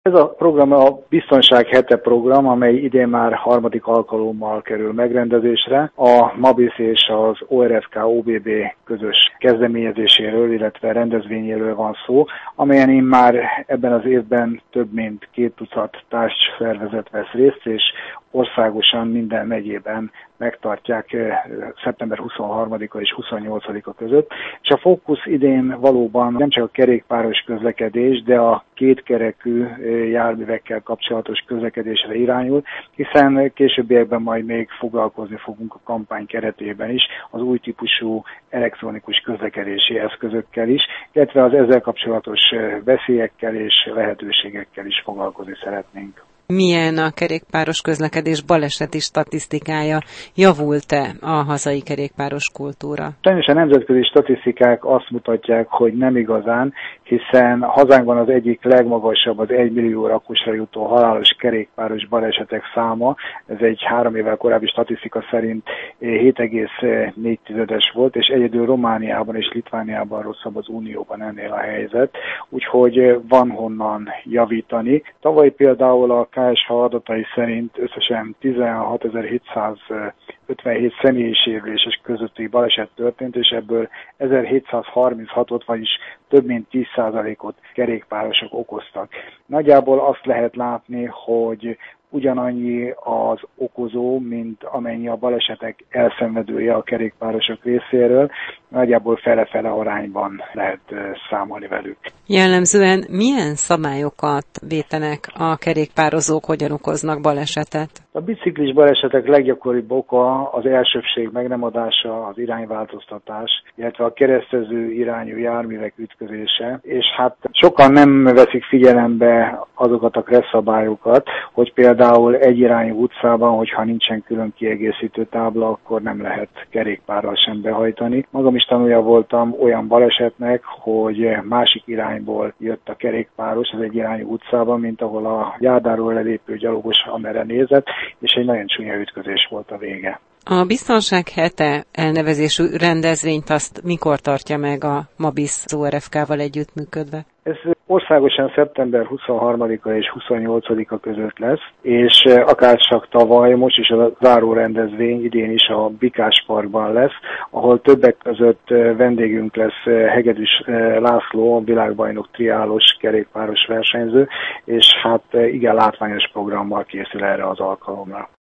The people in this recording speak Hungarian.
Ez a program a Biztonság hete program, amely idén már harmadik alkalommal kerül megrendezésre. A MABISZ és az ORFK-OBB közös kezdeményezéséről, illetve rendezvényéről van szó, amelyen én már ebben az évben több mint 2 tucat társszervezet vesz részt, és országosan minden megyében megtartják szeptember 23-a és 28-a között. És a fókusz idén valóban nem csak a kerékpáros közlekedés, de a kétkerekű járművekkel kapcsolatos közlekedésre irányul, hiszen későbbiekben majd még foglalkozni fogunk a kampány keretében is az új típusú elektronikus közlekedési eszközökkel is, illetve az ezzel kapcsolatos veszélyekkel és lehetőségekkel is foglalkozni szeretnénk. Milyen a kerékpáros közlekedés baleseti statisztikája? Javult-e a hazai kerékpáros kultúra? Sajnos a nemzetközi statisztikák azt mutatják, hogy nem igazán, hiszen hazánkban az egyik legmagasabb az 1 millió lakosra jutó halálos kerékpáros balesetek száma. Ez egy 3 évvel korábbi statisztika szerint 7,4-es volt, és egyedül Romániában és Litvániában rosszabb az Unióban ennél a helyzet. Úgyhogy van honnan javítani. Tavaly például a KSH adatai szerint összesen 16.757 személyisérüléses közötti baleset történt, és ebből 1736-ot, vagyis több mint 10%-ot kerékpárosok okoztak. Nagyjából azt lehet látni, hogy ugyanannyi az okozó, mint amennyi a balesetek elszenvedője a kerékpárosok részéről, nagyjából fele-fele arányban lehet számolni velük. Jellemzően milyen szabályokat vétenek a kerékpározók, hogyan okoznak balesetet? A biciklis balesetek leggyakoribb oka az elsőbbség meg nem adása, az irányváltoztatás, illetve a keresztező irányú járművek ütközése, és hát sokan nem veszik figyelembe azokat a kresszabályokat, hogy például egyirányú utcában, hogyha nincsen külön kiegészítő tábla, akkor nem lehet kerékpárral sem behajtani. Magam is tanulja voltam olyan balesetnek, hogy másik irányból jött a kerékpáros az egyirányú utcában, mint ahol a járdáról lelépő gyalogos amerre nézett, és egy nagyon csúnya ütközés volt a vége. A Biztonság hete elnevezésű rendezvényt azt mikor tartja meg a MABISZ az ORFK-val együttműködve? Ez országosan szeptember 23-a és 28-a között lesz, és akárcsak tavaly, most is a záró rendezvény idén is a Bikás Parkban lesz, ahol többek között vendégünk lesz Hegedűs László, a világbajnok triálos kerékpáros versenyző, és hát igen látványos programmal készül erre az alkalomra.